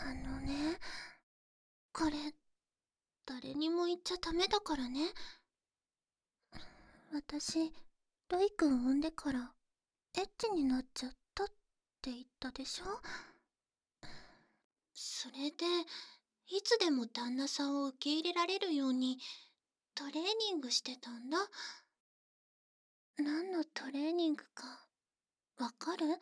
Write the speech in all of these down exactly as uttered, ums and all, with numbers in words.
あのね、これ、誰にも言っちゃダメだからね。私、ロイくん産んでから、エッチになっちゃったって言ったでしょ。それで、いつでも旦那さんを受け入れられるように、トレーニングしてたんだ。何のトレーニングか、わかる？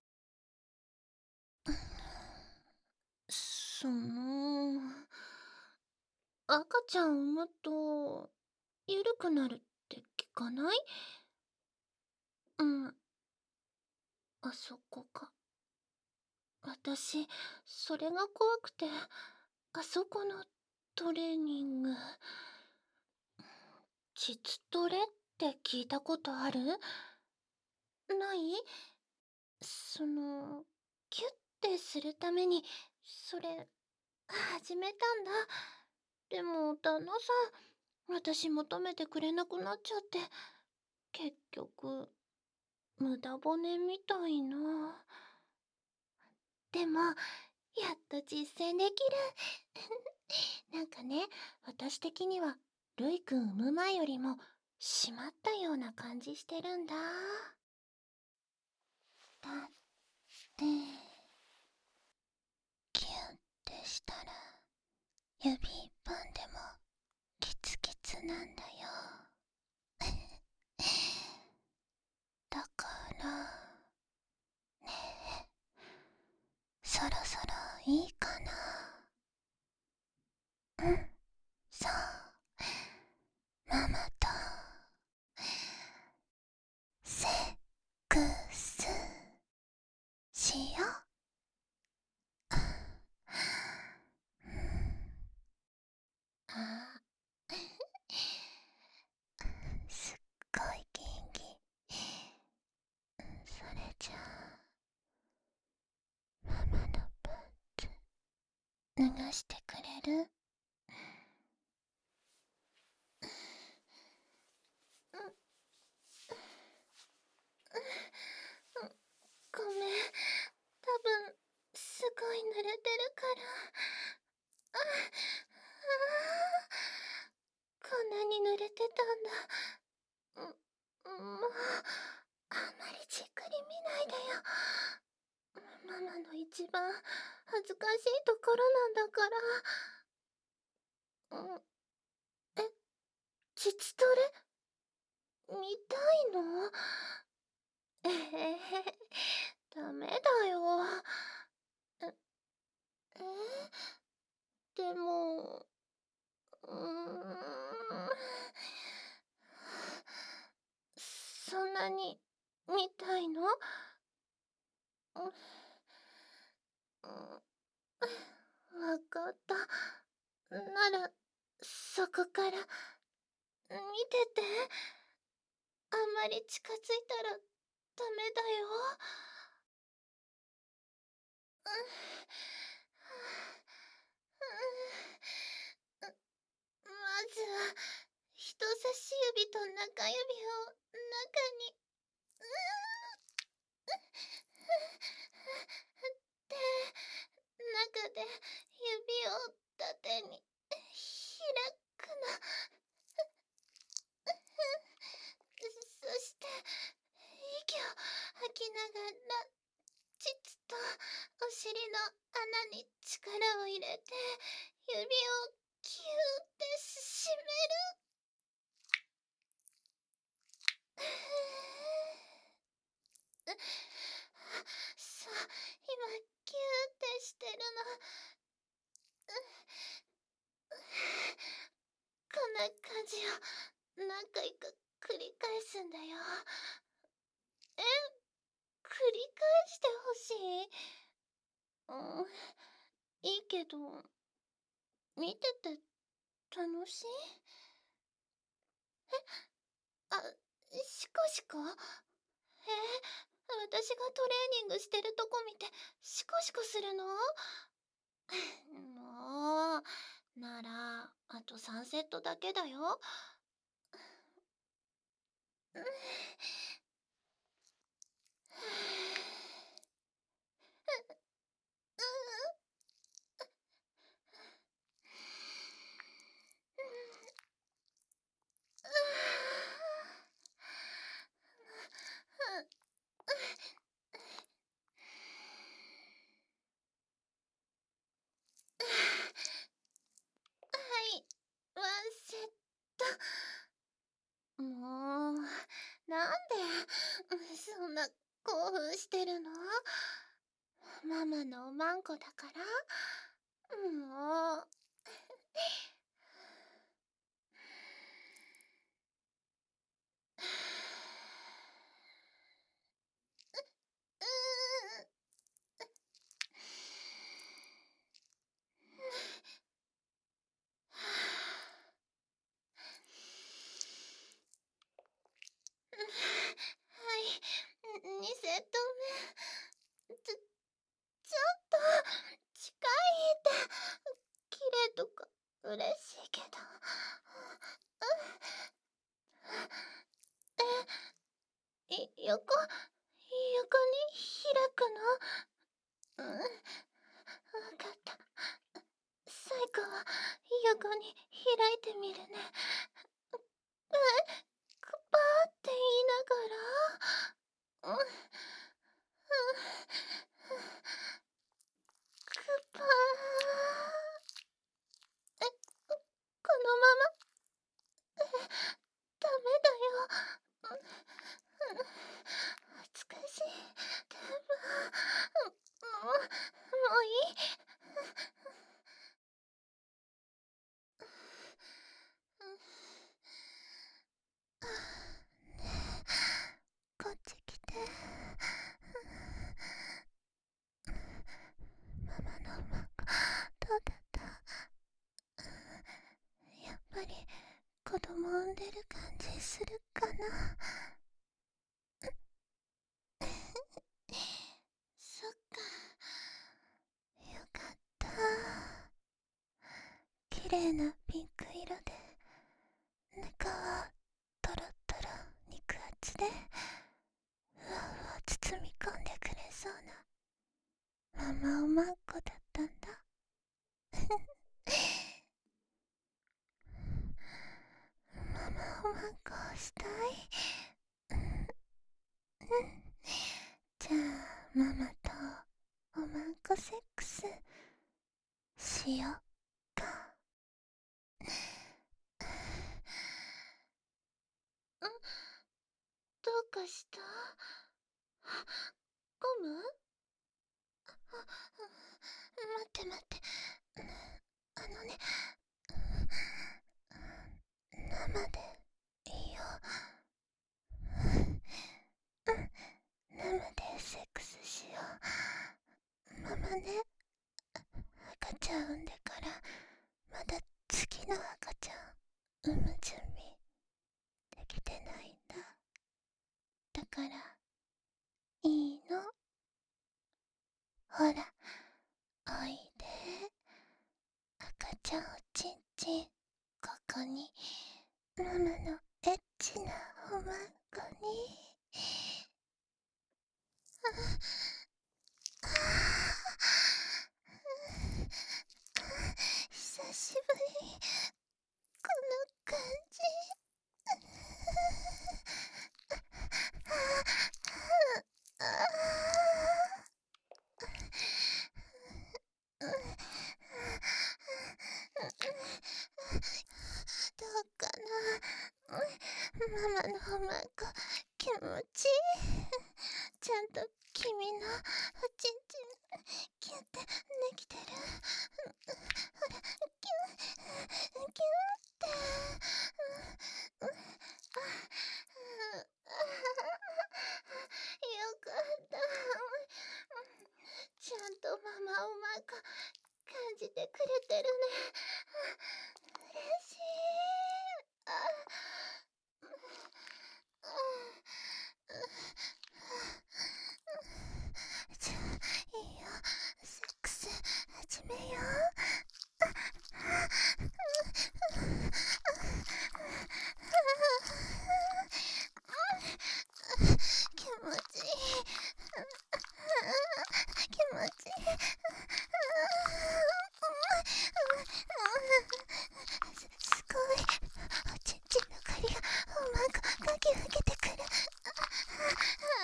その、赤ちゃん産むと、ゆるくなるって聞かない？うん、あそこか。私、それが怖くて、あそこのトレーニング、膣トレって聞いたことある？ない？その、キュッてするために、それ、始めたんだ。でも、旦那さん、私求めてくれなくなっちゃって、結局、無駄骨みたいな。でも、やっと実践できる。なんかね、私的には、ルイくん産む前よりも、締まったような感じしてるんだ。だって、キュンってしたら、指一本でも、キツキツなんだよ。だから、ねえ、そろそろいいかな。うん、そう、ママと、セックスしよう。うん、あ、すっごい元気。それじゃあ、ママのパンツ脱がしてくれる？ごめん、多分すごい濡れてるから。ああ、こんなに濡れてたんだ。ん、もう、あんまりじっくり見ないでよ。ママの一番恥ずかしいところなんだから。ん、え、膣トレ見たいの？えへへ、ダメだよ。え、えでも、うーん、そんなに見たいの？うん、わかった。なら、そこから見てて。あんまり近づいたらダメだよ。うん、まずは人差し指と中指を中に、うで、中で指を縦に開くの。そして息を吐きながら、膣とお尻の穴に力を入れて、指をキューって締める。そう、今キューってしてるの。こんな感じを何回か繰り返すんだよ。え、繰り返してほしい？うん、いいけど、見てて楽しい？あ、シコシコ？えー、私がトレーニングしてるとこ見てシコシコするの？もう、なら、あとさんセットだけだよ。うん、 そんな興奮してるの？ママのおまんこだから？もう。うーん。はい、にセットめ。ちょちょっと近いって。綺麗とか嬉しいけど。え、い横横に開くの？うん、わかった。最後は横に開いてみるね。え、くぱーって言いながら。うん、うん、くぱー。え、このまま。え、ダメだよ。うん、うん、恥ずかしい。でも、もう、もういい。こっち来て。ママのママどうだった？やっぱり子供産んでる感じするかな？そっか、よかった。綺麗なピンク色で中はトロトロ肉厚でふわふわ包み込んでくれそうなママおまんこだったんだ。ママおまんこしたい。じゃあママとおまんこセックスしよっか。ん？どうかした？ゴム？あ、待って待って。あのね、生でいいよ。うん、生でセックスしよう。ママね、赤ちゃん産んでからまだ次の赤ちゃん産む準備できてないんだ。だからいいの。ほら、おいで。赤ちゃんおちんちん、ここにママのエッチなおまんこに。久しぶり、この感じ。どうかな。ママのおまんこ気持ちいい。ちゃんと君のおちんちんキュッてできてる？ほら、キュッキュッて。よかった。ちゃんとママおまんこ感じてくれてるね。嬉しい。あ、じゃあいいよ、セックス始めよう。気持ちいい。気持ちいい。す、すごい。おちんちんの針がおまんこかき分けてくる。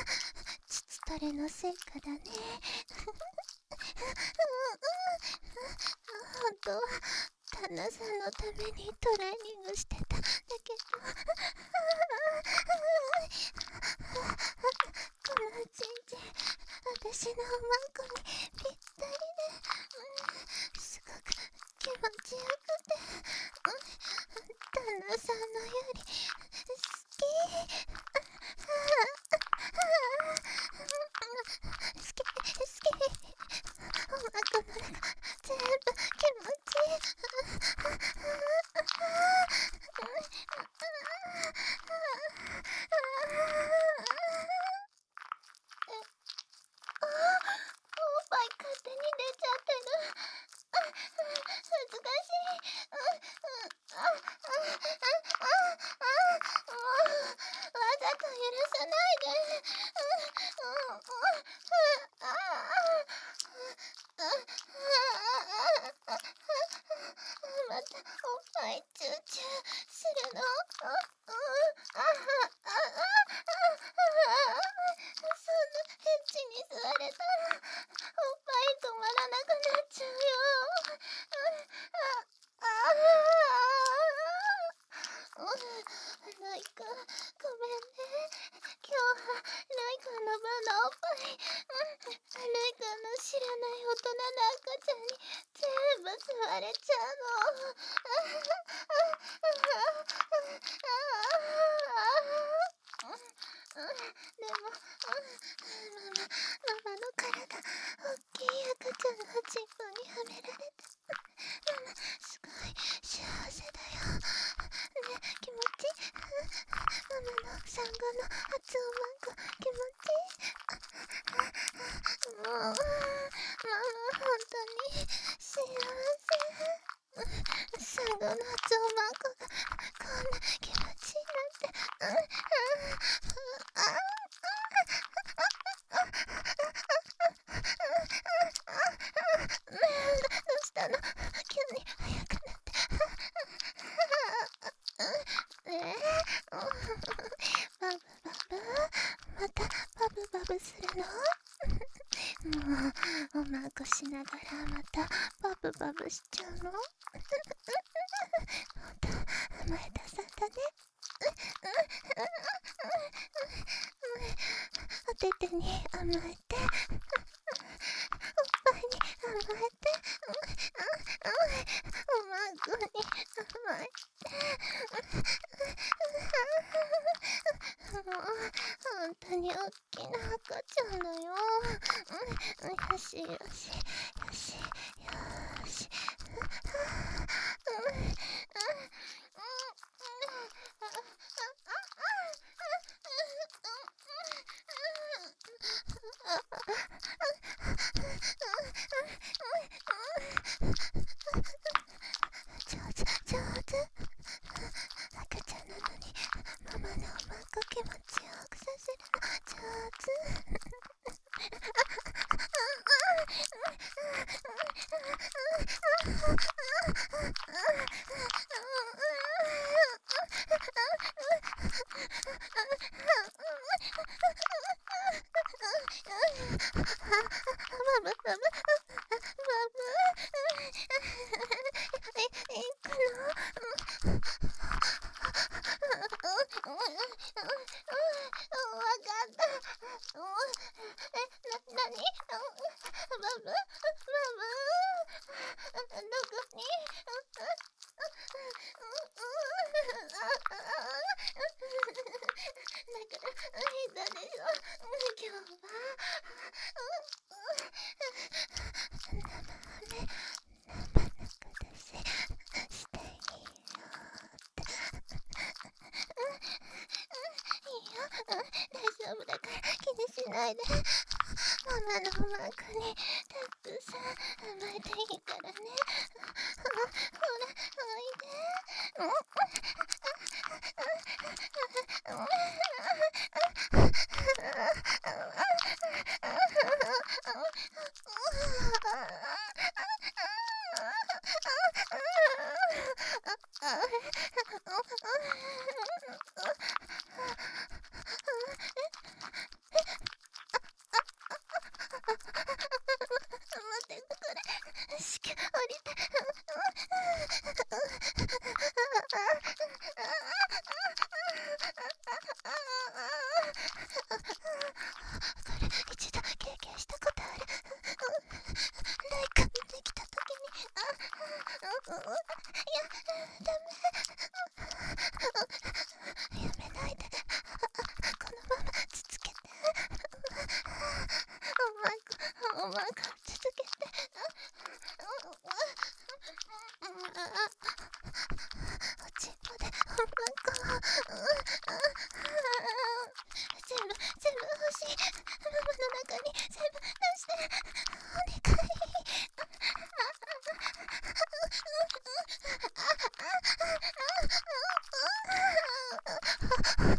父トレのせいかだね。本当は旦那さんのためにトレーニングしてたんだけど、この一日私のおまんこにぴったりで、うん、すごく気持ちよくて、うん、旦那さんのより好き。好き好き。おまんこの中全部気持ちいい。おっぱい勝手に出ちゃってる。恥ずかしい。あああああ、もうわざと許さないで。またおっぱいチューチューするの？ああああそんなエッチに吸われたらおっぱい止まらなくなっちゃうよ。ああライカ、ごめんね。今日はライカの分のおっぱい、ライカの知らない大人の赤ちゃんに全部吸われちゃうの。でも、ママ、ママの体、大きい赤ちゃんのチンポにはめられて、ママ、すごい幸せだよ。ね、気持ちいい？ママの産後の初おまんこ、気持ちいい？もう、ママ、本当に幸せ。産後の初おまんこがこんな気持ちいいなんて。どうしたの？急に速くなって。えー、バブバブ、またバブバブするの？もうおまんこしながらまたバブバブしちゃうの？ほんと甘えたさんだね。おててに甘えて、おっぱいに甘えて、おまんこに甘えて。もう本当に大きな赤ちゃんだよ。よしよしよしよし。上手上手。赤ちゃんなのにママのおまんこ気持ちよくさせるの上手。バブバブバブいくの？わかった。え、な、なに？バブバブどこに？だから言ったでしょ。今日は生飴、生中出ししていいよって。いいよ、大丈夫だから気にしないで。ママのおまんこにたくさん甘えていいからね。ほら、おいで。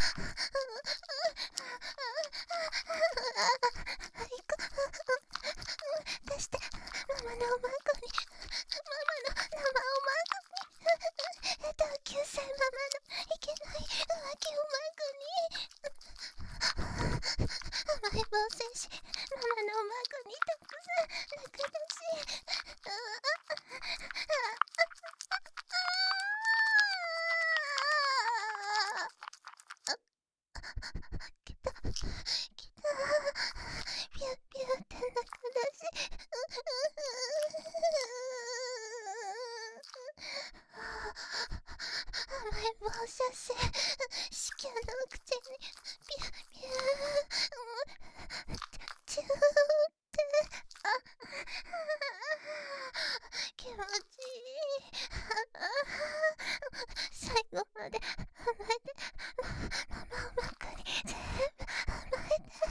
出して、ママのおまんこに、ママの生おまんこに、同級生ママのいけない浮気おまんこに、甘えん坊戦士、ママのおまんこにたくさん仲良し。来た、来た、ピュッピュッって仲良し。甘えん坊写真、子宮の口にピュッピュー、チューってあ気持ちいい。最後まで甘えて、ママおまんこに全部甘えて。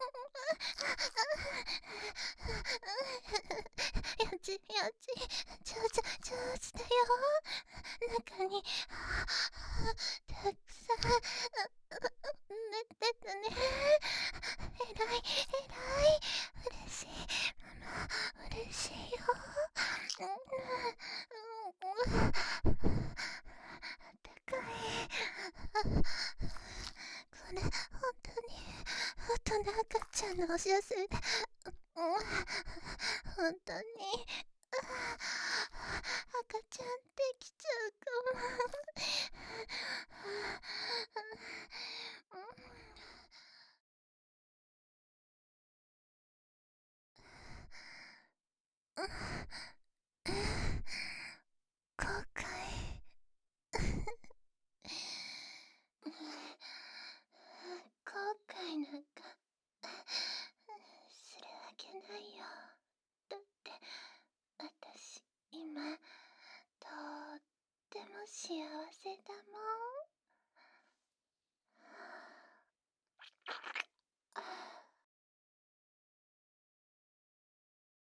よちよち、上手上手だよ。中にたくさん寝てたね。えらいえらい、嬉しいママ、嬉しいよ。あったかい。これ本当に大人赤ちゃんのお写真で、本当に赤ちゃんできちゃうかも。後悔後悔なんかするわけないよ。だって私今とっても幸せだもん。